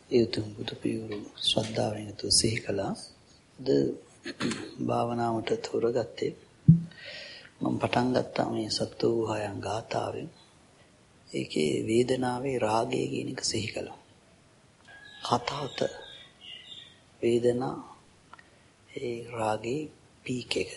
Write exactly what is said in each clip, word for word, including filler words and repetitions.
ඒ උතුම් බුදු පියවරු ශ්‍රද්ධාවෙන් යුතුව සිහි කළා. ද භාවනාවට තෝරගත්තේ මම පටන් ගත්තා මේ සත්ව වූහයන් ගාථාවෙන්. ඒකේ වේදනාවේ රාගය කියන එක සිහි කළා. හතහත වේදනා ඒ රාගේ පීක් එක.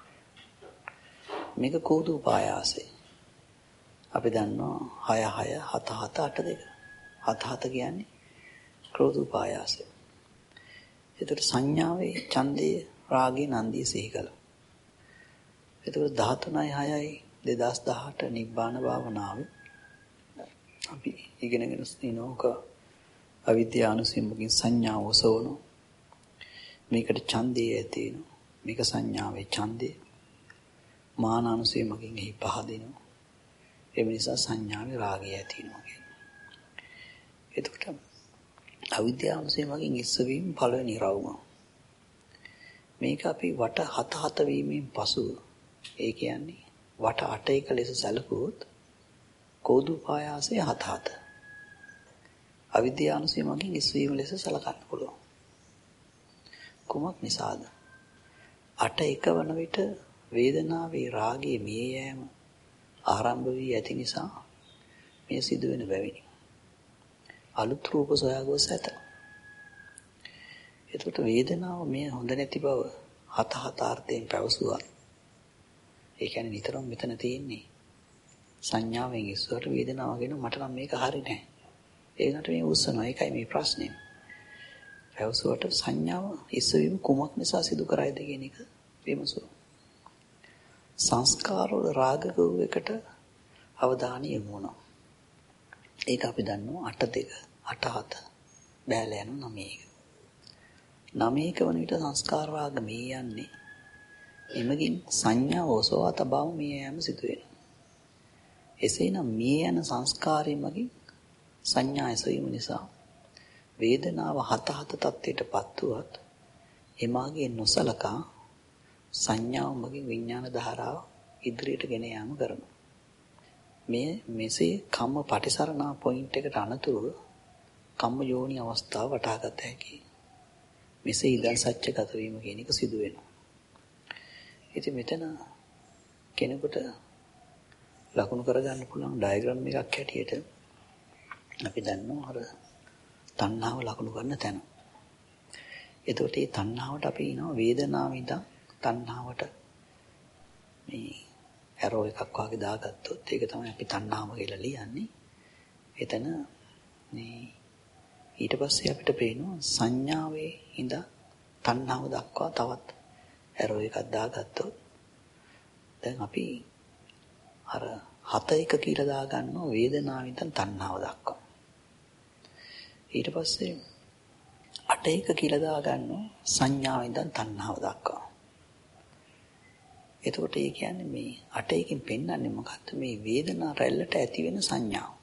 මේක කෝදු පායාසය. අපි දන්නවා හය හය හත හත අට දෙක. හත හත කියන්නේ ක්‍රෝධෝපායාසය. ඒතර සංඥාවේ ඡන්දයේ රාගේ නන්දිය සිහි කළා. ඒතර දහතුනයි හයයි දෙදාස් දහඅට නිබ්බාන භාවනාවේ අපි ඉගෙනගෙන ඉනෝක අවිද්‍යානුසීමකින් සංඥාව ඔසවන මේකට ඡන්දය ඇති වෙනවා. මේක සංඥාවේ ඡන්දය මානානුසීමකින් එහි පහදිනවා. ඒ නිසා සංඥාවේ රාගය ඇති වෙනවා කියන්නේ. එතකොට අවිද්‍යාවසෙන් ඉස්සවීම පළවෙනි රවුම. මේක අපි වට හත හත වීමෙන් පසුව ඒ කියන්නේ වට අට එක ලෙස සැලකුවොත් කෝදුපායාසයේ හත හත. අවිද්‍යාවසෙන් ඉස්සවීම ලෙස සලකන්න පුළුවන්. කුමක් නිසාද? අට එක වන විට වේදනාවේ රාගයේ මිය යෑම ආරම්භ වී ඇති නිසා මේ සිදුවෙන බැවිනි. අලුත් රූප සොයා ගොස් ඇත. එතකොට වේදනාව මේ හොඳ නැති බව හත හතාර්ථයෙන් පැවසුවා. ඒ කියන්නේ නිතරම මෙතන තියෙන්නේ සංඥාවෙන් ඉස්සරට වේදනාව ගැන මට නම් මේක හරි නෑ. ඒකට මේ උස්සනවා. ඒකයි මේ ප්‍රශ්නේ. පැවසුවට සංඥාව ඉස්සවීම කුමක් නිසා සිදු කරයිද කියන එක විමසුවා. සංස්කාර වල රාග ගොවයකට අවධානය යොමු වුණා. ඒක අපි දන්නවා අට දෙක අට හත බෑල යන නවයක. නවයක වන විට සංස්කාර රාග මේ යන්නේ. එමගින් සංඥා ඔසවා තබාම මේ යෑම සිදු වෙනවා. එසේනම් මේ යන සංස්කාරය මගින් සංඥා ඇසවීම නිසා වේදනාව හත හත තත්ත්වයටපත් වුවත් එමාගේ නොසලකා සංඥාව මගින් විඥාන ධාරාව ඉදිරියට ගෙන යාම කරනවා. මේ මෙසේ කම්ම පටිසරණා පොයින්ට් එකට අනතුරුව කම්ම යෝනි අවස්ථාව වටහා ගත හැකියි. මෙසේ ඉදන් සත්‍යගත වීම කියන එක සිදු වෙනවා. ඉතින් මෙතන කෙනෙකුට ලකුණු කරගන්න පුළුවන් ඩයග්‍රෑම් එකක් හැටියට අපි දන්නවා අර තණ්හාව ලකුණු කරන තැන. එතකොට මේ තණ්හාවට අපි කියනවා වේදනාව ඉඳන් තණ්හාවට මේ ඇරෝ එකක් වගේ දාගත්තොත් ඒක තමයි අපි තණ්හාව කියලා ලියන්නේ. එතන මේ ඊට පස්සේ අපිට පේනවා සංඥාවේ ඉඳ තණ්හාව දක්වා තවත් ඇරෝ එකක් දාගත්තොත් දැන් අපි අර හත එක කියලා දාගන්නවා වේදනාවෙන් ඉඳන් තණ්හාව දක්වා. ඊට පස්සේ අට එක කියලා දාගන්නවා සංඥාවෙන් ඉඳන් තණ්හාව දක්වා. එතකොට ඒ කියන්නේ මේ අට එකකින් පෙන්වන්නේ මොකක්ද? මේ වේදනා රැල්ලට ඇති වෙන සංඥාව.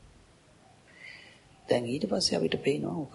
දැන් ඊට පස්සේ අපිට පේනවා උක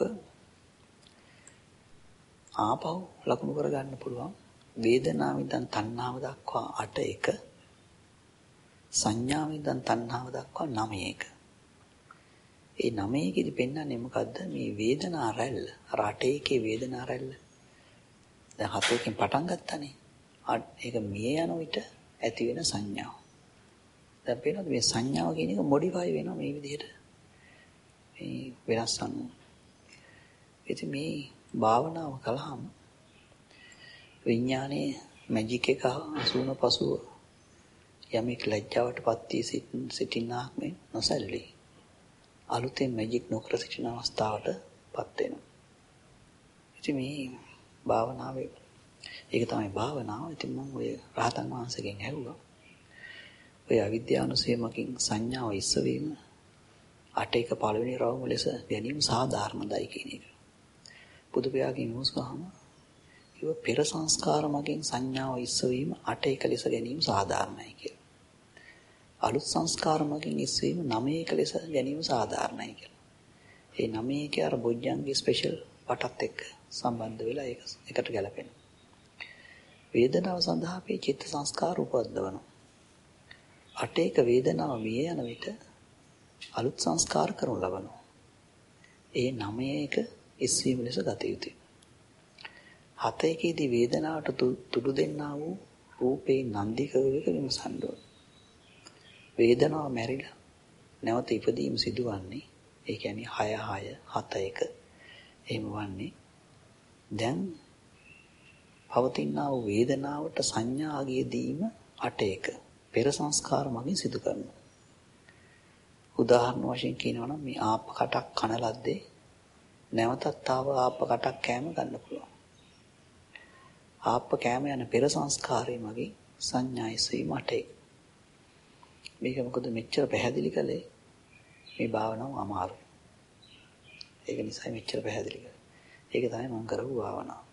ආපහු ලකුණු කරගන්න පුළුවන් වේදනාවෙන් ඉඳන් තණ්හාව දක්වා අට එක සංඥාවෙන් ඉඳන් තණ්හාව දක්වා නවය එක. ඒ නවය එකෙදි පෙන්වන්නේ මොකද්ද? මේ වේදනා රැල්ල. අර අට එකේ වේදනා රැල්ල. දැන් හත එකෙන් පටන් ගත්තානේ. ඒක මිය යන විට ඇති වෙන සංඥාව. දැන් පේනවද මේ සංඥාව කියන එක මොඩිෆයි වෙනවා මේ විදිහට. මේ වෙනස් වෙනවා. ඉතින් මේ භාවනාව කළාම විඥානයේ මැජික් එක අසුන පසුව යමෙක් ලැජ්ජාවටපත් වී සිටින්නාක් මේ නොසැලී අලුතෙන් මැජික් නොකර සිටින අවස්ථාවටපත් වෙනවා. ඉතින් මේ භාවනාවේ ඒක තමයි භාවනාව. ඉතින් මම ඔය රහතන් වහන්සේගෙන් ඇහුවා. ඔය අවිද්‍යානුසයමකින් සංඥාව ඉස්සවීම අට එක පළවෙනි රවුම ලෙස ගැනීම සාධාරණයි කියන එක. බුදු පියාගෙන් විමසුවාම කිව්ව පෙර සංස්කාර මගින් සංඥාව ඉස්සවීම අට එක ලෙස ගැනීම සාධාරණයි කියලා. අලුත් සංස්කාර මගින් ඉස්සවීම නවය එක ලෙස ගැනීම සාධාරණයි කියලා. ඒ නවය එක අර බොජ්ජංගේ ස්පෙෂල් පටත් එක්ක සම්බන්ධ වෙලා ඒක එකට ගැලපෙනවා. වේදනාව සඳහා අපේ චිත්ත සංස්කාර උපද්දවනවා. අට එක වේදනාව මිය යන විට අලුත් සංස්කාර කරනු ලබනවා. ඒ නවයක ඉස්වීම ලෙස ගත යුතුයි. හත එකේදී වේදනාවට තුඩු දෙන්නා වූ රූපේ නන්දිකවලක විමසන්න ඕන. වේදනාව මැරිලා නැවත ඉපදීම සිදුවන්නේ ඒ කියන්නේ හය හය හත එක එහෙම වන්නේ දැන් පවතිනා වූ වේදනාවට සංඥාගිය දීම අට එක පෙර සංස්කාර මගින් සිදු කරනවා. උදාහරණ වශයෙන් කියනවා නම් මේ ආප්ප කටක් කන ලද්දේ නැවතත් ආව ආප්ප කටක් කෑම ගන්න පුළුවන්. ආප්ප කෑම යන පෙර සංස්කාරය මගින් සංඥා ඉසීම අට එක. මේක මොකද මෙච්චර පැහැදිලි කළේ මේ භාවනාව අමාරුයි. ඒක නිසා මෙච්චර පැහැදිලි කළේ. ඒක තමයි මම කරපු භාවනාව.